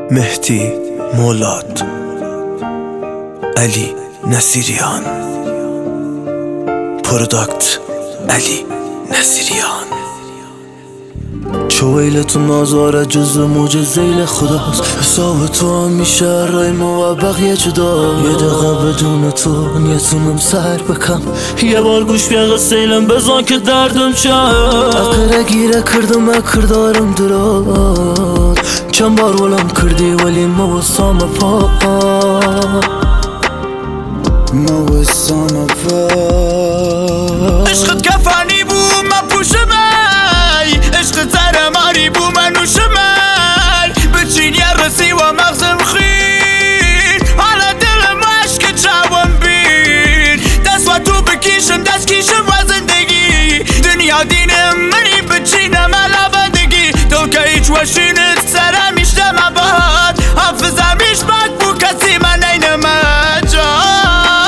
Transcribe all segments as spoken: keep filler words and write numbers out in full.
مهدی مولاد، علی نصیریان، پروداکت علی نصیریان. چو ویلتون آزاره جزو موج زیل خداست، حساب تو همیشه رای ما و بقیه جدا. یه دقیقه بدون تو نیتونم سر بکم، یه بار گوش بیا سیلم بزن که دردم شد. اقره گیره کردم اکردارم دراد، چند بار ولم کردی ولی موسام پا موسام پا. عشقت کفانی بو من پوشمای، عشقت زرماری بو من نوشمای. بچین یه رسی و مغزم خیر، حالا دلم عشق چاوم بیر. دست و تو بکیشم دست کیشم و زندگی، دنیا دینم منی بچینم علابندگی. تو که هیچ وشینت سرم میشتم عباد، حافظم ایش بد بو کسی من اینم جاد.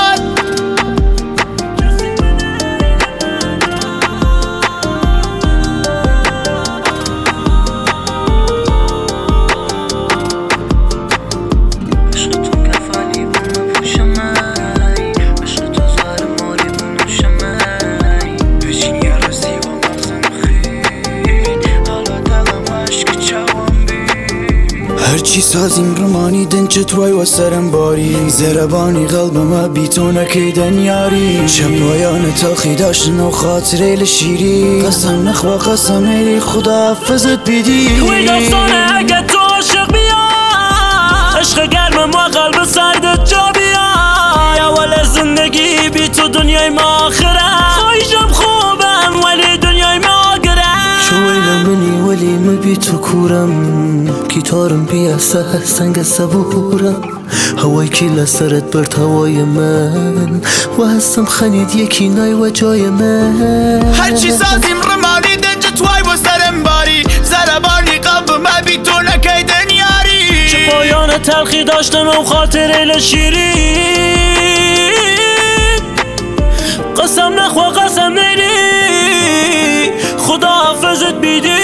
هرچی سازیم رمانی دنچ توی و سرم باری، زربانی قلبم بی تو نکیدن یاری. چه پایان تلخی داشتن و خاطره لشیری، قسم نخوا قسم ایلی خدا حفظت بیدی. وی داستانه اگه تو عاشق بیا، عشق گرمم و قلب سردت جا بیا. اول زندگی بی تو دنیای ما آخره، خواهیشم خوبم ولی دنیای ما آگره. چو ویل منی ولی من بی تو کورم، گیتارم بیاسه سنگ صبورم. هوای کی لسرت برد هوای من، و هستم خنید یکی نای و جای من. هرچی سازیم رمانی دنج توی و سرم باری، زربانی قلبم بی تو نکیدن یاری. چه پایان تلخی داشتن و خاطره لشیری، قسم نخوا قسم نیری خدا حافظت بیدی.